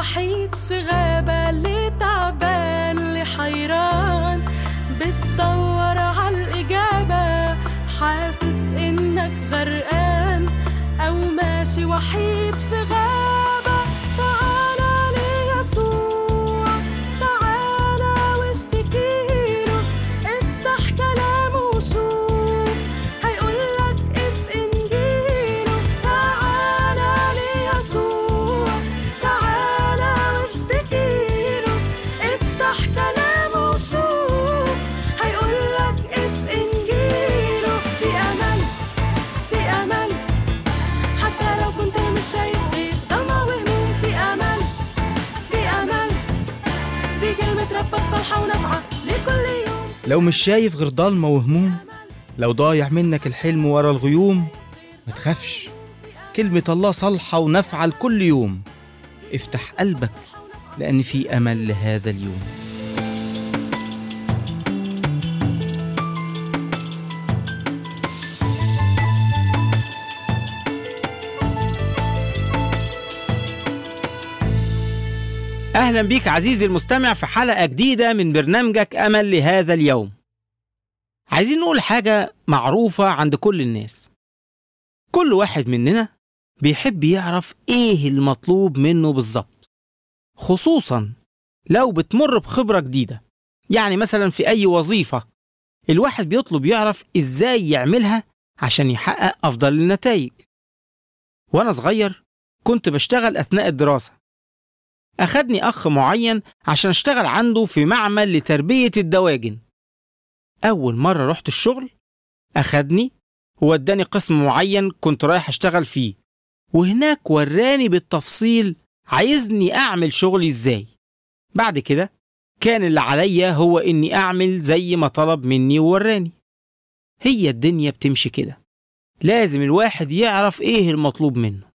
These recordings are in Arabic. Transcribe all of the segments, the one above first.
وحيد في غابة، اللي تعبان اللي حيران بتدور عالإجابة، حاسس إنك غرقان أو ماشي وحيد في غابة، تعالى ليسوع، تعالى واشتكيله، افتح كلامه وشوف هيقولك اف إنجيله، تعالى ليسوع، تعالى واشتكيله، افتح كلامه وشوف هيقولك اف إنجيله. في أمل، في أمل، حتى لو كنت مش شايف غير ضلمة وهموم، في أمل، في أمل، دي كلمة ربك صالحة ونافعة لكل يوم. لو مش شايف غير ضلمة وهموم، لو ضايع منك الحلم ورا الغيوم، ما تخافش، كلمة الله صالحة ونافعة لكل يوم. افتح قلبك لأن في أمل لهذا اليوم. أهلا بيك عزيزي المستمع في حلقة جديدة من برنامجك أمل لهذا اليوم. عايزين نقول حاجة معروفة عند كل الناس، كل واحد مننا بيحب يعرف إيه المطلوب منه بالظبط، خصوصا لو بتمر بخبرة جديدة. يعني مثلا في أي وظيفة الواحد بيطلب يعرف إزاي يعملها عشان يحقق أفضل النتائج. وأنا صغير كنت بشتغل أثناء الدراسة، أخدني أخ معين عشان أشتغل عنده في معمل لتربية الدواجن. أول مرة رحت الشغل أخدني ووداني قسم معين كنت رايح أشتغل فيه، وهناك وراني بالتفصيل عايزني أعمل شغلي إزاي. بعد كده كان اللي عليا هو إني أعمل زي ما طلب مني ووراني. هي الدنيا بتمشي كده، لازم الواحد يعرف إيه المطلوب منه.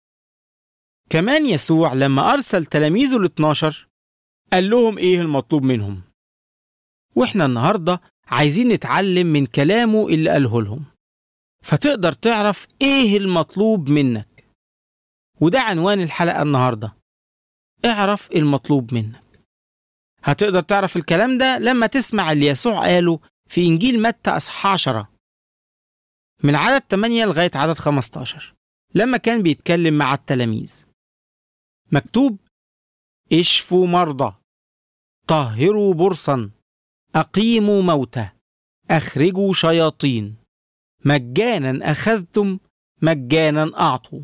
كمان يسوع لما أرسل تلاميذه 12 قال لهم إيه المطلوب منهم، وإحنا النهاردة عايزين نتعلم من كلامه اللي قاله لهم، فتقدر تعرف إيه المطلوب منك. وده عنوان الحلقة النهاردة، اعرف المطلوب منك. هتقدر تعرف الكلام ده لما تسمع اللي يسوع قاله في إنجيل متى أصحاح 10 من عدد 8 لغاية عدد 15 لما كان بيتكلم مع التلاميذ. مكتوب: اشفوا مرضى، طهروا برصا، أقيموا موتى، أخرجوا شياطين، مجانا أخذتم مجانا أعطوا،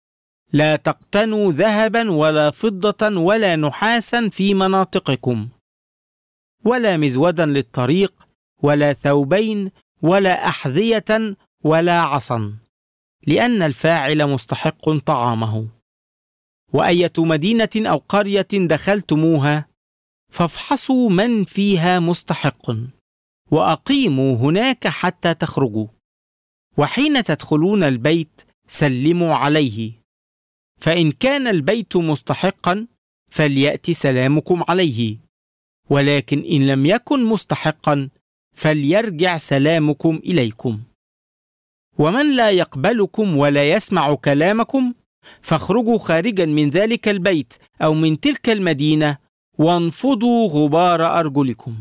لا تقتنوا ذهبا ولا فضة ولا نحاسا في مناطقكم، ولا مزودا للطريق ولا ثوبين ولا أحذية ولا عصا، لأن الفاعل مستحق طعامه. وأية مدينة أو قرية دخلتموها فافحصوا من فيها مستحق، وأقيموا هناك حتى تخرجوا، وحين تدخلون البيت سلموا عليه، فإن كان البيت مستحقا فليأتي سلامكم عليه، ولكن إن لم يكن مستحقا فليرجع سلامكم إليكم. ومن لا يقبلكم ولا يسمع كلامكم فاخرجوا خارجا من ذلك البيت أو من تلك المدينة وانفضوا غبار أرجلكم.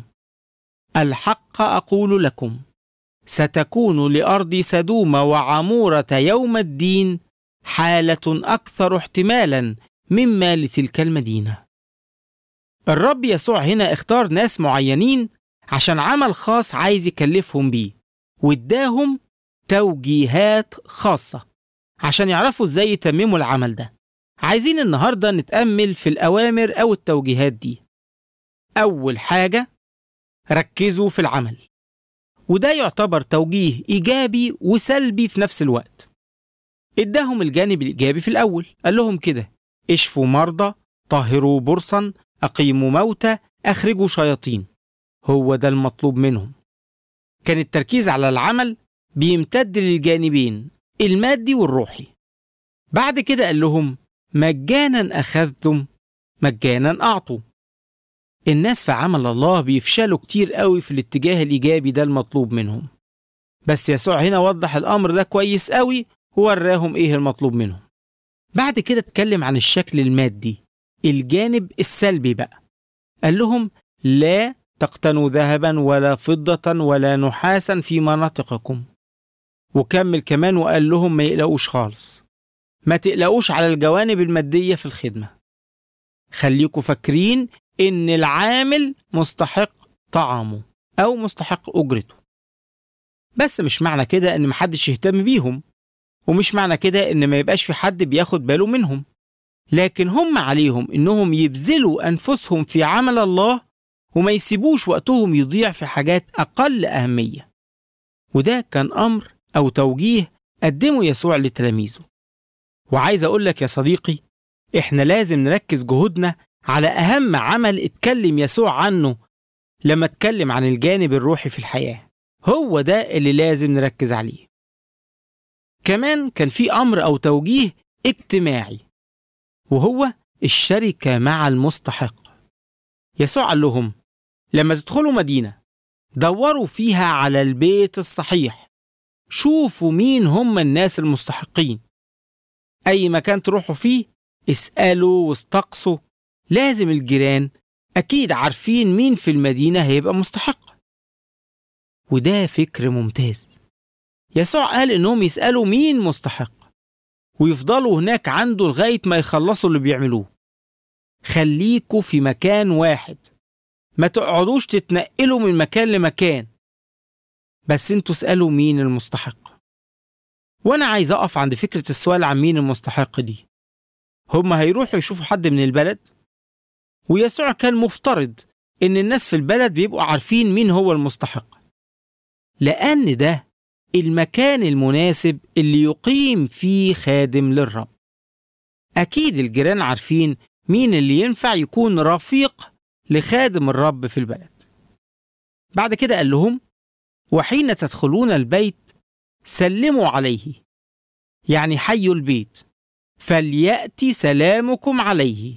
الحق أقول لكم، ستكون لأرض سدوم وعمورة يوم الدين حالة أكثر احتمالا مما لتلك المدينة. الرب يسوع هنا اختار ناس معينين عشان عمل خاص عايز يكلفهم بيه، واداهم توجيهات خاصة عشان يعرفوا ازاي يتمموا العمل ده. عايزين النهاردة نتأمل في الأوامر أو التوجيهات دي. أول حاجة، ركزوا في العمل، وده يعتبر توجيه إيجابي وسلبي في نفس الوقت. اداهم الجانب الإيجابي في الأول، قال لهم كده: اشفوا مرضى، طهروا برصا، أقيموا موتى، أخرجوا شياطين. هو ده المطلوب منهم. كان التركيز على العمل بيمتد للجانبين المادي والروحي. بعد كده قال لهم: مجانا أخذتم مجانا أعطوا. الناس في عمل الله بيفشلوا كتير قوي في الاتجاه الإيجابي ده المطلوب منهم، بس يسوع هنا وضح الأمر ده كويس قوي ووراهم إيه المطلوب منهم. بعد كده اتكلم عن الشكل المادي الجانب السلبي بقى. قال لهم لا تقتنوا ذهبا ولا فضة ولا نحاسا في مناطقكم. وكمل كمان وقال لهم ما يقلقوش خالص، ما تقلقوش على الجوانب المادية في الخدمة. خليكوا فاكرين إن العامل مستحق طعامه أو مستحق أجرته. بس مش معنى كده إن محدش يهتم بيهم، ومش معنى كده إن ما يبقاش في حد بياخد باله منهم، لكن هم عليهم إنهم يبذلوا أنفسهم في عمل الله وما يسيبوش وقتهم يضيع في حاجات أقل أهمية. وده كان أمر أو توجيه قدمه يسوع لتلاميذه. وعايز أقول لك يا صديقي، إحنا لازم نركز جهودنا على أهم عمل اتكلم يسوع عنه لما اتكلم عن الجانب الروحي في الحياة. هو ده اللي لازم نركز عليه. كمان كان في أمر أو توجيه اجتماعي، وهو الشركة مع المستحق. يسوع قال لهم لما تدخلوا مدينة دوروا فيها على البيت الصحيح، شوفوا مين هم الناس المستحقين. أي مكان تروحوا فيه اسألوا واستقصوا، لازم الجيران أكيد عارفين مين في المدينة هيبقى مستحق. وده فكر ممتاز. يسوع قال إنهم يسألوا مين مستحق ويفضلوا هناك عنده لغاية ما يخلصوا اللي بيعملوه. خليكوا في مكان واحد، ما تقعدوش تتنقلوا من مكان لمكان، بس انتوا اسألوا مين المستحق. وانا عايز اقف عند فكرة السؤال عن مين المستحق دي. هم هيروحوا يشوفوا حد من البلد، ويسوع كان مفترض ان الناس في البلد بيبقوا عارفين مين هو المستحق، لأن ده المكان المناسب اللي يقيم فيه خادم للرب. أكيد الجيران عارفين مين اللي ينفع يكون رفيق لخادم الرب في البلد. بعد كده قال لهم وحين تدخلون البيت سلموا عليه، يعني حيوا البيت، فليأتي سلامكم عليه.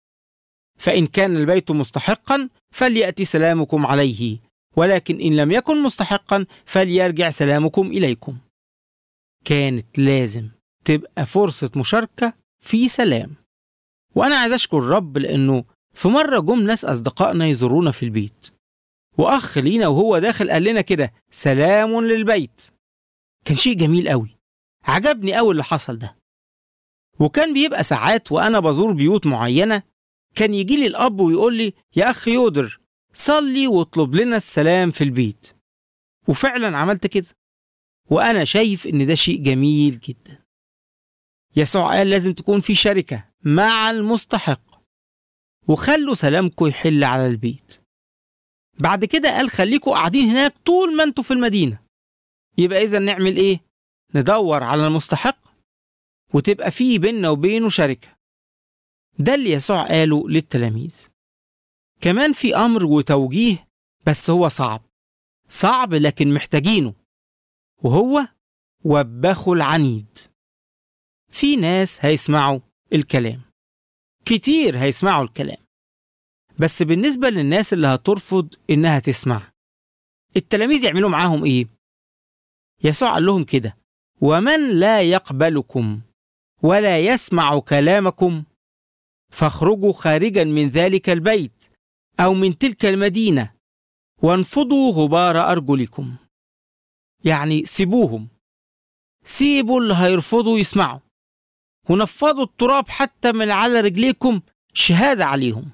فإن كان البيت مستحقا فليأتي سلامكم عليه، ولكن إن لم يكن مستحقا فليرجع سلامكم إليكم. كانت لازم تبقى فرصة مشاركة في سلام. وأنا عايز أشكر الرب لأنه في مرة جم ناس أصدقائنا يزورونا في البيت، وأخ لينا وهو داخل قال لنا كده سلام للبيت. كان شيء جميل قوي، عجبني قوي اللي حصل ده. وكان بيبقى ساعات وأنا بزور بيوت معينة كان يجي لي الأب ويقول لي يا أخ يودر صلي واطلب لنا السلام في البيت. وفعلا عملت كده، وأنا شايف إن ده شيء جميل جدا. يسوع قال لازم تكون في شركة مع المستحق، وخلوا سلامكم يحل على البيت. بعد كده قال خليكم قاعدين هناك طول ما انتوا في المدينة. يبقى إذا نعمل إيه؟ ندور على المستحق وتبقى فيه بيننا وبينه شركة. ده اللي يسوع قاله للتلاميذ. كمان في أمر وتوجيه بس هو صعب لكن محتاجينه، وهو وبخوا العنيد. في ناس هيسمعوا الكلام، كتير هيسمعوا الكلام، بس بالنسبة للناس اللي هترفض إنها تسمع، التلاميذ يعملوا معاهم إيه؟ يسوع قال لهم كده ومن لا يقبلكم ولا يسمع كلامكم فاخرجوا خارجا من ذلك البيت أو من تلك المدينة وانفضوا غبار أرجلكم. يعني سيبوهم، سيبوا اللي هيرفضوا يسمعوا، ونفضوا التراب حتى من على رجليكم شهادة عليهم.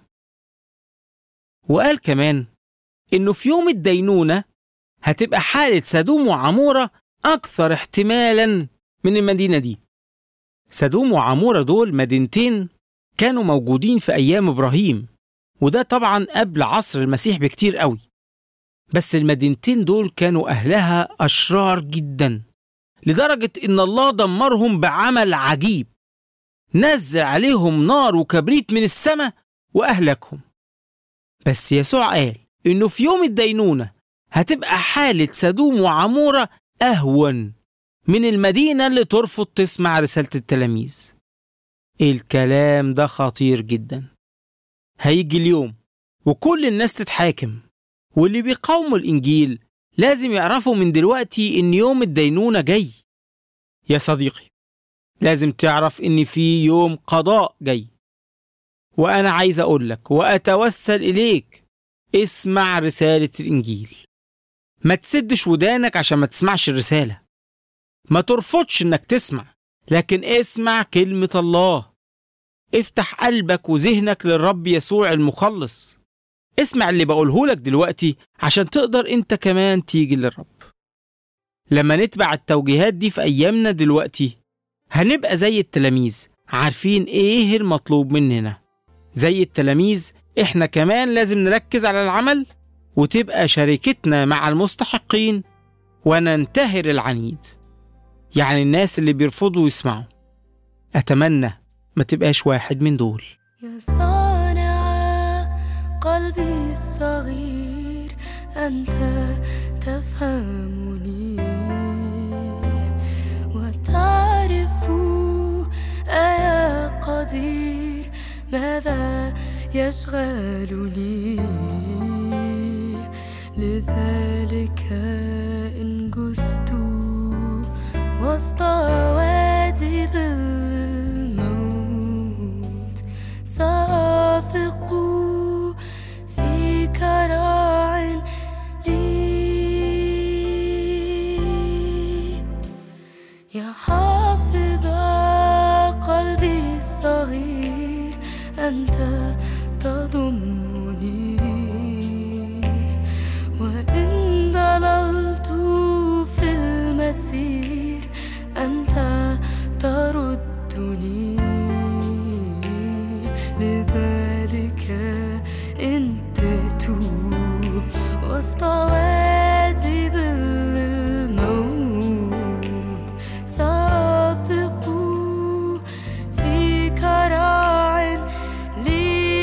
وقال كمان إنه في يوم الدينونة هتبقى حالة سدوم وعمورة أكثر احتمالا من المدينة دي. سدوم وعمورة دول مدينتين كانوا موجودين في أيام إبراهيم، وده طبعا قبل عصر المسيح بكتير قوي. بس المدينتين دول كانوا أهلها أشرار جدا، لدرجة إن الله دمرهم بعمل عجيب، نزل عليهم نار وكبريت من السماء وأهلكهم. بس يسوع قال إنه في يوم الدينونة هتبقى حالة سدوم وعمورة أهون من المدينة اللي ترفض تسمع رسالة التلاميذ. الكلام ده خطير جدا. هيجي اليوم وكل الناس تتحاكم، واللي بيقاوموا الإنجيل لازم يعرفوا من دلوقتي إن يوم الدينونة جاي. يا صديقي، لازم تعرف إن في يوم قضاء جاي. وأنا عايز أقول لك وأتوسل إليك، اسمع رسالة الإنجيل. ما تسدش ودانك عشان ما تسمعش الرسالة، ما ترفضش إنك تسمع، لكن اسمع كلمة الله. افتح قلبك وذهنك للرب يسوع المخلص. اسمع اللي بقوله لك دلوقتي عشان تقدر انت كمان تيجي للرب. لما نتبع التوجيهات دي في أيامنا دلوقتي هنبقى زي التلاميذ، عارفين ايه المطلوب مننا. زي التلاميذ احنا كمان لازم نركز على العمل، وتبقى شركتنا مع المستحقين وننتهر العنيد، يعني الناس اللي بيرفضوا يسمعوا. أتمنى ما تبقاش واحد من دول. يا صانع قلبي الصغير، أنت تفهمني وتعرف يا قدير ماذا يشغلني. لذلك إن جزت وسط وادي الموت، سأثق فيك راع لي. يا حافظ قلبي الصغير، أنت تضمني، وإن ضللت في المسير أنت تردني. لذلك إن تهت وسط وادي ظل الموت، سأثق فيك راع لي.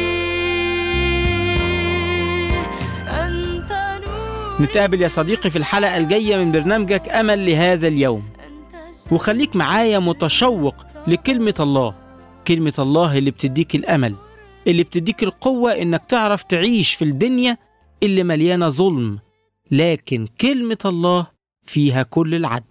أنت نور. نتقابل يا صديقي في الحلقة الجاية من برنامجك أمل لهذا اليوم، وخليك معايا متشوق لكلمة الله. كلمة الله اللي بتديك الأمل، اللي بتديك القوة إنك تعرف تعيش في الدنيا اللي مليانة ظلم، لكن كلمة الله فيها كل العدل.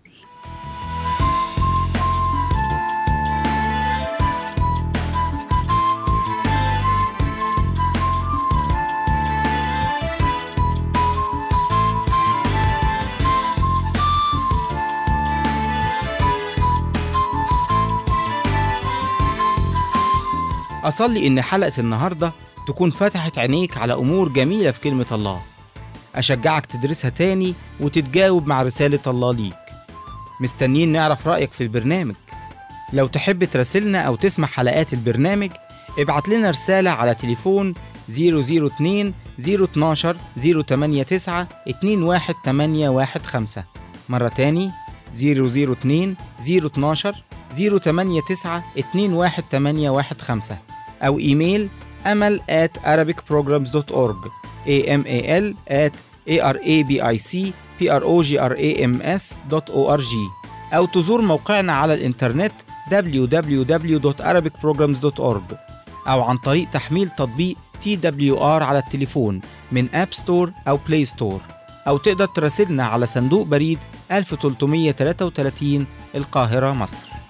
أصلي إن حلقة النهاردة تكون فتحت عينيك على أمور جميلة في كلمة الله. أشجعك تدرسها تاني وتتجاوب مع رسالة الله ليك. مستنيين نعرف رأيك في البرنامج. لو تحب تراسلنا أو تسمع حلقات البرنامج، ابعت لنا رسالة على تليفون 002 012 089 21815. مرة تاني 002 012 089 21815، أو إيميل amal@arabicprograms.org amal@arabicprograms.org، أو تزور موقعنا على الإنترنت www.arabicprograms.org، أو عن طريق تحميل تطبيق TWR على التليفون من أب ستور أو بلاي ستور، أو تقدر تراسلنا على صندوق بريد 1333 القاهرة، مصر.